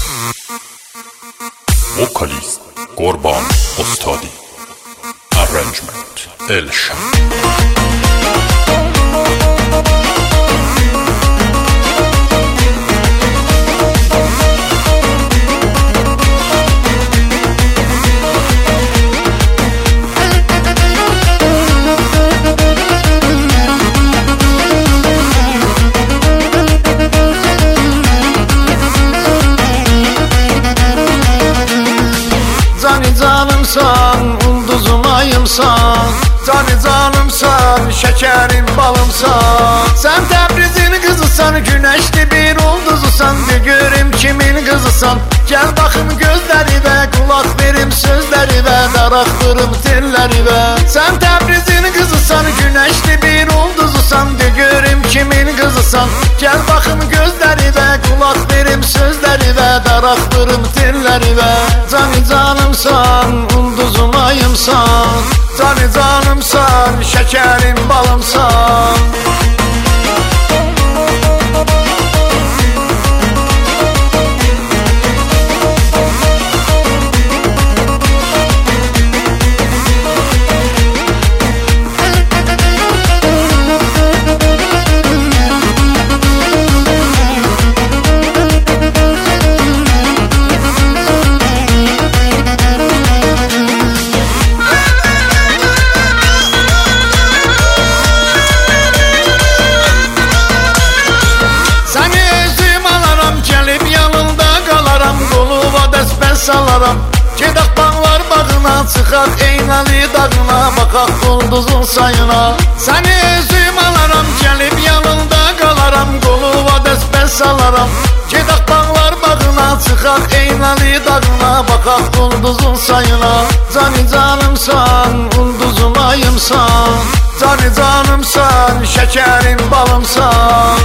Vocalist Qurban Ustadi. Arrangement Elşan. Canımsan, ulduzum ayımsan, canımsan, şekerim balımsan. Sen Təbrizin kızısan, güneşli bir ulduzusan. De görüm kimin kızısan, gel bakım gözlerine, kulak verim sözlerine, daraktırım tellerine. Sen Təbrizin kızısan, güneşli bir ulduzusan. De görüm kimin kızısan, gel bakım gözlerine, kulak verim sözlerine, daraktırım tellerine. Canımsan, ulduzum ayımsan, canımsan, şekerim balımsan. Salaram, gedək bağlar bağına, çıxaq Eynəli dağına, baxaq ulduzun sayına. Səni özüm alaram, gəlib yanında qalaram, qoluma dəsbər salaram. Gedək bağlar bağına, çıxaq Eynəli dağına, baxaq ulduzun sayına. Canımsan, ulduzum ayımsan, canımsan, şekerim balımsan.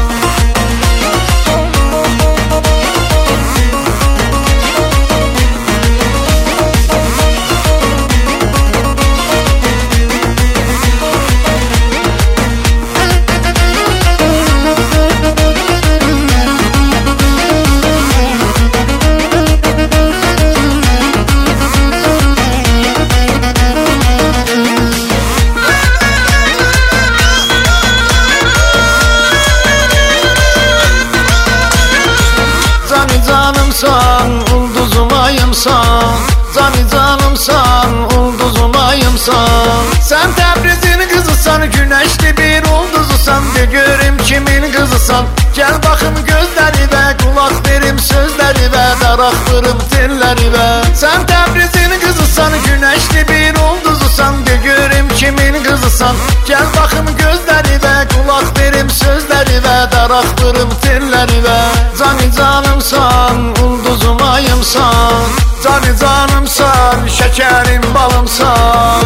Canımsan, ulduzum ayımsan, canımsan, ulduzum ayımsan. Sen Təbrizin kızısan, güneşli bir ulduzusan. De görüm kimin kızısan, gel bakım gözlerine, kulak verim sözlerine, daraktırım tellerine. Sen Təbrizin kızısan, güneşli bir ulduzusan. De görüm kimin kızısan, gel bakım gözlerine, kulak verim sözlerine, daraktırım tellerine. Canımsan, ulduzum ayımsan, canımsan, şekerim balımsan.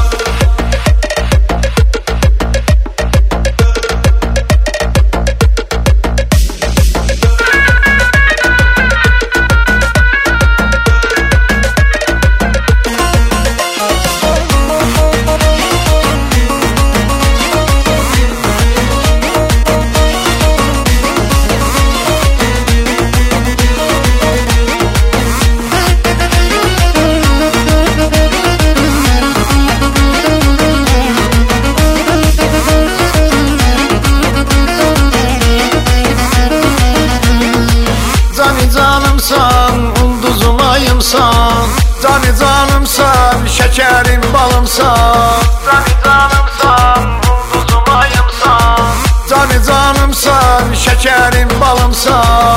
Canımsan, ulduzum ayımsan, canımsan, şekerim balımsan. Canımsan, ulduzum ayımsan, canımsan, şekerim balımsan.